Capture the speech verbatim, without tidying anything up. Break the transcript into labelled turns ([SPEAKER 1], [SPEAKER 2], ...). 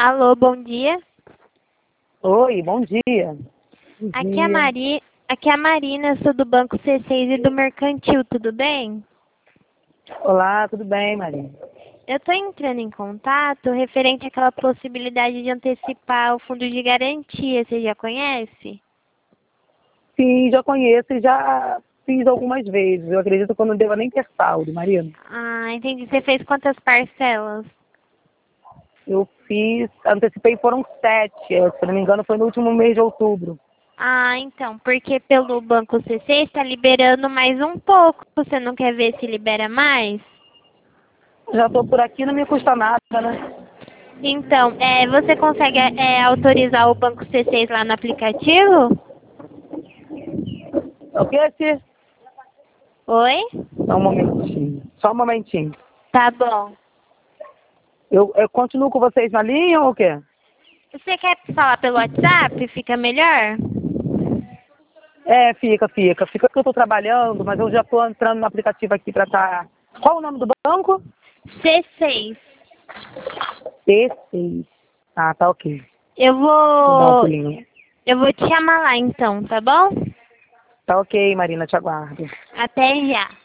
[SPEAKER 1] Alô, bom dia.
[SPEAKER 2] Oi, bom dia. Bom
[SPEAKER 1] Aqui é a
[SPEAKER 2] dia.
[SPEAKER 1] Mari, aqui é a Marina, sou do Banco C seis e do Mercantil, tudo bem?
[SPEAKER 2] Olá, tudo bem, Maria?
[SPEAKER 1] Eu estou entrando em contato referente àquela possibilidade de antecipar o fundo de garantia, você já conhece?
[SPEAKER 2] Sim, já conheço e já fiz algumas vezes. Eu acredito que eu não deva nem ter saldo, Marina.
[SPEAKER 1] Ah, entendi. Você fez quantas parcelas?
[SPEAKER 2] Eu fiz, antecipei, foram sete. eu, Se não me engano, foi no último mês de outubro.
[SPEAKER 1] Ah, então, porque pelo Banco C seis está liberando mais um pouco. Você não quer ver se libera mais?
[SPEAKER 2] Já estou por aqui, não me custa nada, né?
[SPEAKER 1] Então, é, você consegue é, autorizar o Banco C seis lá no aplicativo?
[SPEAKER 2] O que é esse?
[SPEAKER 1] Oi?
[SPEAKER 2] Só um momentinho. Só um momentinho.
[SPEAKER 1] Tá bom.
[SPEAKER 2] Eu, eu continuo com vocês na linha ou o quê?
[SPEAKER 1] Você quer falar pelo WhatsApp? Fica melhor?
[SPEAKER 2] É, fica, fica. Fica que eu estou trabalhando, mas eu já estou entrando no aplicativo aqui para estar... Qual o nome do banco?
[SPEAKER 1] C seis.
[SPEAKER 2] T seis. Ah, tá ok.
[SPEAKER 1] Eu
[SPEAKER 2] Vou dar um
[SPEAKER 1] vou.
[SPEAKER 2] pulinho.
[SPEAKER 1] Eu vou te chamar lá então, tá bom?
[SPEAKER 2] Tá ok, Marina, te aguardo.
[SPEAKER 1] Até já.